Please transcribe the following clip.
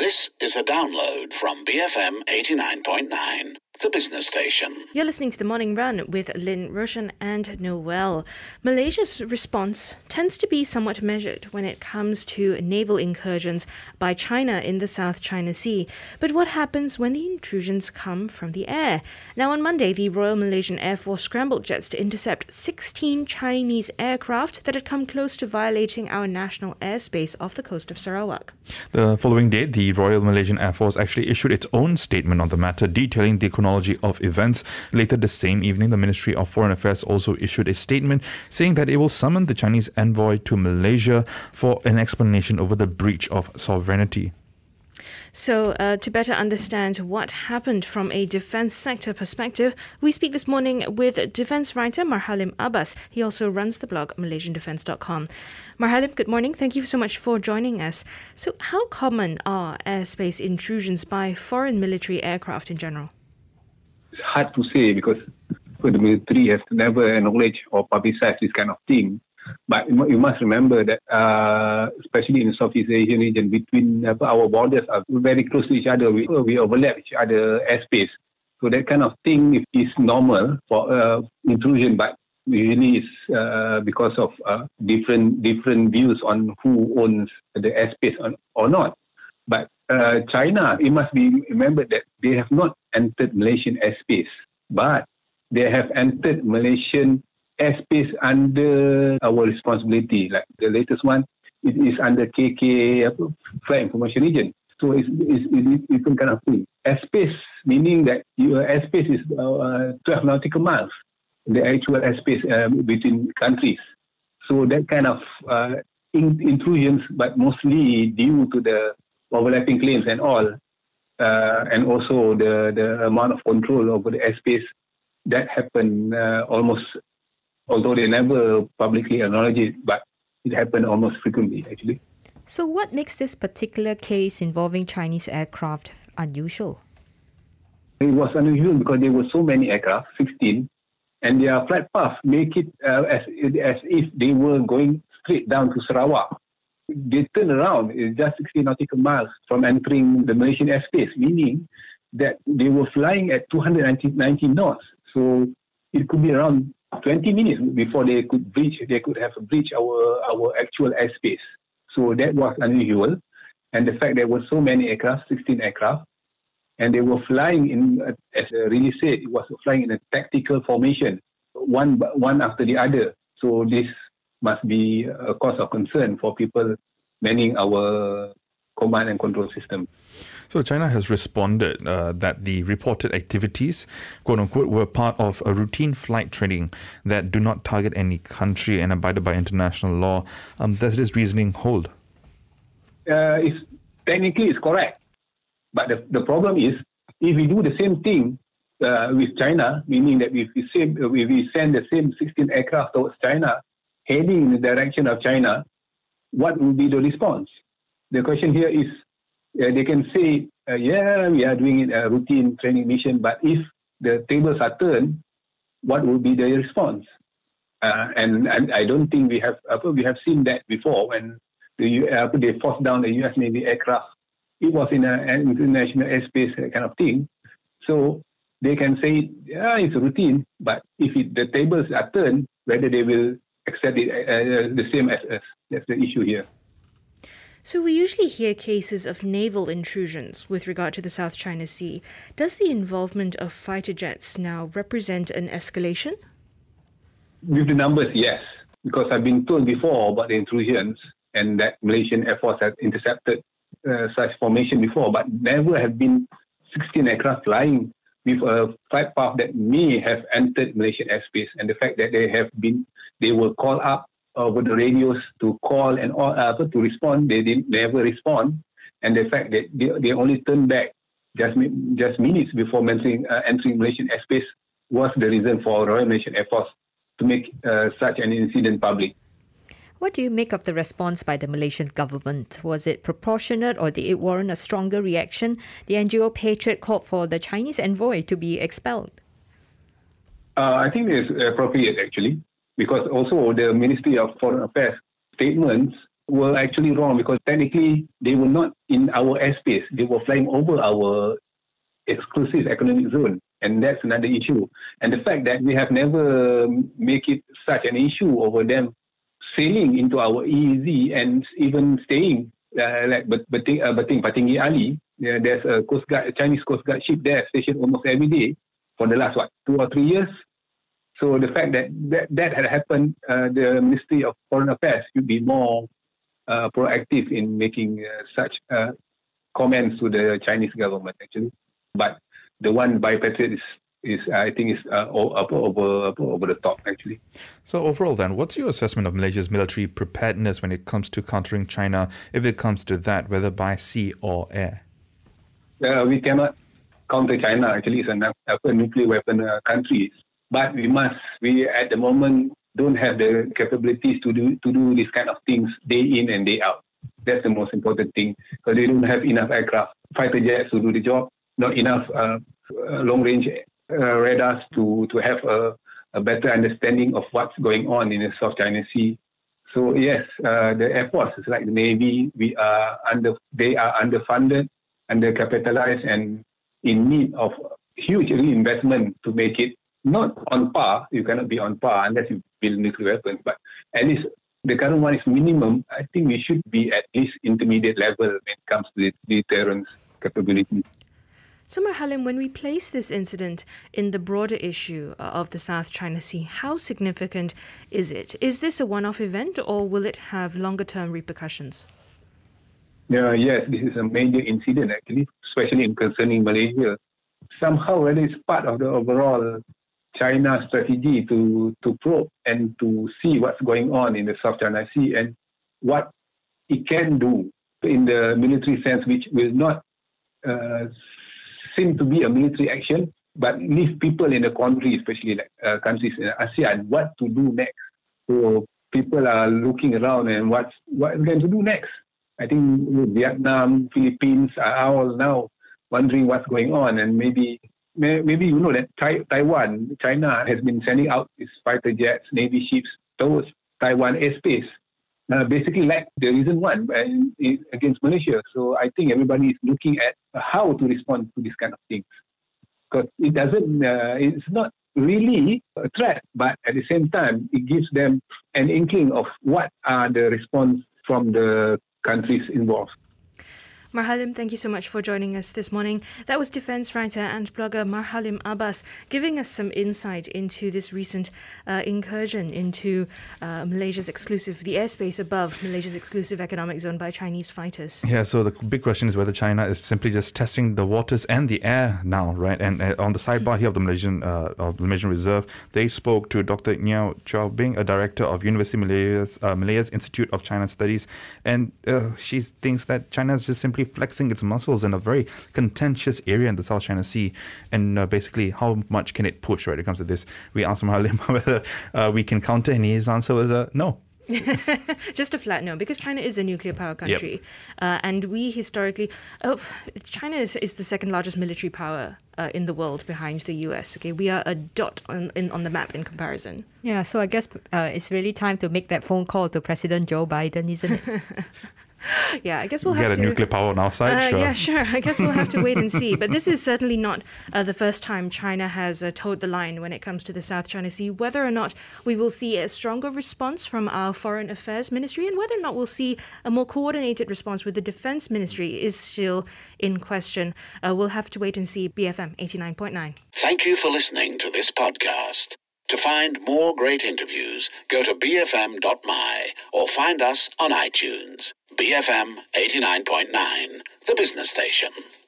This is a download from BFM 89.9, the business station. You're listening to The Morning Run with Lynn, Roshan and Noel. Malaysia's response tends to be somewhat measured when it comes to naval incursions by China in the South China Sea. But what happens when the intrusions come from the air? Now, on Monday, the Royal Malaysian Air Force scrambled jets to intercept 16 Chinese aircraft that had come close to violating our national airspace off the coast of Sarawak. The following day, the Royal Malaysian Air Force actually issued its own statement on the matter, detailing the chronology of events. Later the same evening, the Ministry of Foreign Affairs also issued a statement saying that it will summon the Chinese envoy to Malaysia for an explanation over the breach of sovereignty. So, to better understand what happened from a defence sector perspective, we speak this morning with defence writer Marhalim Abbas. He also runs the blog MalaysianDefence.com. Marhalim, good morning. Thank you so much for joining us. So, how common are airspace intrusions by foreign military aircraft in general? It's hard to say because the military has never acknowledged or publicized this kind of thing. But you must remember that, especially in the Southeast Asian region, between our borders are very close to each other. We overlap each other airspace. So that kind of thing is normal for intrusion, but usually it's because of different views on who owns the airspace or not. But China, it must be remembered that they have not entered Malaysian airspace, but they have entered Malaysian airspace under our responsibility. Like the latest one, it is under KK Flight Information Region. So it's different kind of thing. Airspace, meaning that your airspace is 12 nautical miles, the actual airspace between countries. So that kind of intrusions, but mostly due to the overlapping claims and all, and also the amount of control over the airspace, that happened almost. Although they never publicly acknowledge it, but it happened almost frequently, actually. So what makes this particular case involving Chinese aircraft unusual? It was unusual because there were so many aircraft, 16, and their flight path make it as if they were going straight down to Sarawak. They turned around, it's just 60 nautical miles from entering the Malaysian airspace, meaning that they were flying at 290 knots. So it could be around 20 minutes before they could have breached our actual airspace. So that was unusual. And the fact there were so many aircraft, 16 aircraft, and they were flying in, as really said, it was flying in a tactical formation, one after the other. So this must be a cause of concern for people manning our command and control system. So China has responded that the reported activities, quote unquote, were part of a routine flight training that do not target any country and abided by international law. Does this reasoning hold? Technically it's correct. But the problem is, if we do the same thing with China, meaning that if we send the same 16 aircraft towards China, heading in the direction of China, what will be the response? The question here is, they can say, we are doing a routine training mission, but if the tables are turned, what will be the response? And I don't think we have seen that before when they forced down the US Navy aircraft. It was in an international airspace kind of thing. So they can say, it's a routine, but if the tables are turned, whether they will accept it the same as us. That's the issue here. So we usually hear cases of naval intrusions with regard to the South China Sea. Does the involvement of fighter jets now represent an escalation? With the numbers, yes. Because I've been told before about the intrusions and that Malaysian Air Force has intercepted such formation before, but never have been 16 aircraft flying with a flight path that may have entered Malaysian airspace. And the fact that they were called up over the radios to call and to respond, they never respond, and the fact that they only turned back just minutes before entering Malaysian airspace was the reason for Royal Malaysian Air Force to make such an incident public. What do you make of the response by the Malaysian government? Was it proportionate or did it warrant a stronger reaction? The NGO Patriot called for the Chinese envoy to be expelled. I think it's appropriate actually, because also the Ministry of Foreign Affairs statements were actually wrong because technically they were not in our airspace. They were flying over our exclusive economic zone. And that's another issue. And the fact that we have never make it such an issue over them sailing into our EEZ and even staying like Patinggi Ali. There's a Chinese Coast Guard ship there stationed almost every day for the last 2 or 3 years. So the fact that had happened, the Ministry of Foreign Affairs should be more proactive in making such comments to the Chinese government actually. But the one by Patriot is I think is over the top actually. So overall then, what's your assessment of Malaysia's military preparedness when it comes to countering China, if it comes to that, whether by sea or air? We cannot counter China. Actually, it's a nuclear weapon country. But we at the moment don't have the capabilities to do these kind of things day in and day out. That's the most important thing, because they don't have enough aircraft, fighter jets to do the job, not enough long-range radars to have a better understanding of what's going on in the South China Sea. So yes, the Air Force is like the Navy. They are underfunded, undercapitalized, and in need of huge reinvestment to make it not on par. You cannot be on par unless you build nuclear weapons. But at least the current one is minimum. I think we should be at least intermediate level when it comes to the deterrence capability. So, Marhalim, when we place this incident in the broader issue of the South China Sea, how significant is it? Is this a one-off event, or will it have longer-term repercussions? Yes, this is a major incident actually, especially in concerning Malaysia. Somehow, whether it's part of the overall China strategy to probe and to see what's going on in the South China Sea and what it can do in the military sense, which will not seem to be a military action, but leave people in the country, especially like countries in ASEAN, what to do next. So people are looking around and what are going to do next. I think Vietnam, Philippines are all now wondering what's going on, and maybe you know that Taiwan, China has been sending out its fighter jets, Navy ships towards Taiwan airspace. Basically like the recent one against Malaysia. So I think everybody is looking at how to respond to this kind of things. Because it's not really a threat, but at the same time, it gives them an inkling of what are the response from the countries involved. Marhalim, thank you so much for joining us this morning. That was defense writer and blogger Marhalim Abbas giving us some insight into this recent incursion into the airspace above Malaysia's exclusive economic zone by Chinese fighters. Yeah, so the big question is whether China is simply just testing the waters and the air now, right? And on the sidebar here of the Malaysian Reserve, they spoke to Dr. Niao Chow Bing, a director of University Malaya's Institute of China Studies, and she thinks that China is just simply flexing its muscles in a very contentious area in the South China Sea, and basically how much can it push when it comes to this. We asked Marhalim whether we can counter, and his answer was no. Just a flat no, because China is a nuclear power country. Yep. And we historically, China is the second largest military power in the world behind the US. Okay, we are a dot on the map in comparison. Yeah, so I guess it's really time to make that phone call to President Joe Biden, isn't it? Yeah, I guess we'll have to... Get a nuclear power on our side, sure. Yeah, sure. I guess we'll have to wait and see. But this is certainly not the first time China has toed the line when it comes to the South China Sea. Whether or not we will see a stronger response from our Foreign Affairs Ministry and whether or not we'll see a more coordinated response with the Defence Ministry is still in question. We'll have to wait and see. BFM 89.9. Thank you for listening to this podcast. To find more great interviews, go to bfm.my or find us on iTunes. BFM 89.9, the business station.